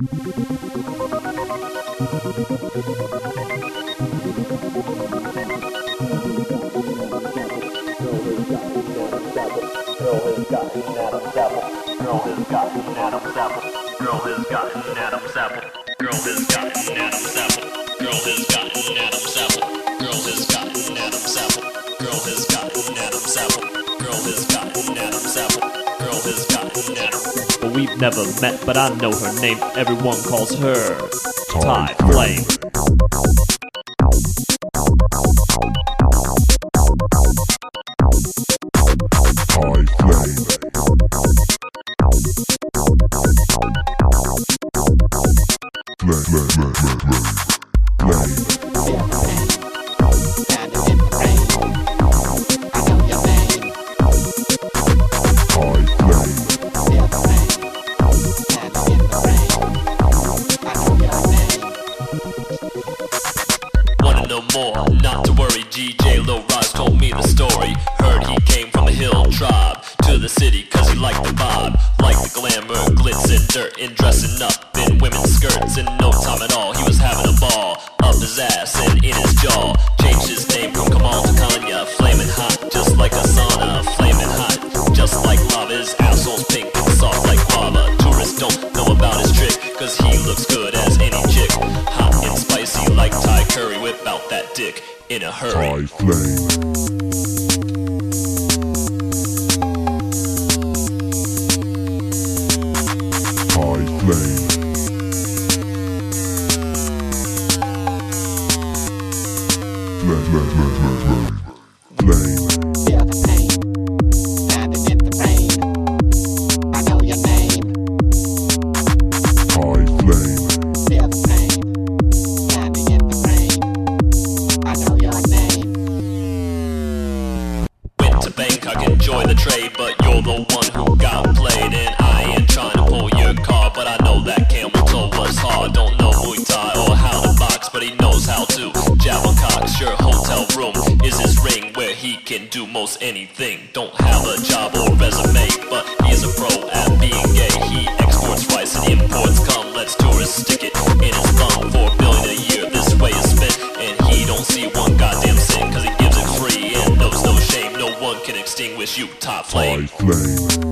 Well, we've never met, but I know her name. Everyone calls her Thai Flame. Not to worry, GJ Lil Raz told me the story. Heard he came from the hill tribe to the city cause he liked the vibe. Liked the glamour, glitz and dirt, and dressing up in women's skirts. In no time at all, he was having a ball up his ass and in his jaw. Changed his name from Kamal to Kanya. Flaming hot, just like a sauna. Flaming hot, just like lava. His asshole's pink and soft like guava. Tourists don't know about his trick cause he looks good as any chick. Hot and spicy like Thai curry. Whip out that dick in a hurry. Thai Flame. Bangkok, enjoy the trade, but you're the one who got played. And I ain't trying to pull your car, but I know that camel toe was hard. Don't know Muay Thai or how to box, but he knows how to jab on cocks. Your hotel room is his ring where he can do most anything. Don't have a job or resume, but he's a pro at being gay. He exports rice and imports cum. Let's tourists stick it in his thumb. $4 billion a year this way is spent, and he don't see one goddamn cent cause he gives it free and knows no shame. No one can extinguish you, Thai Flame.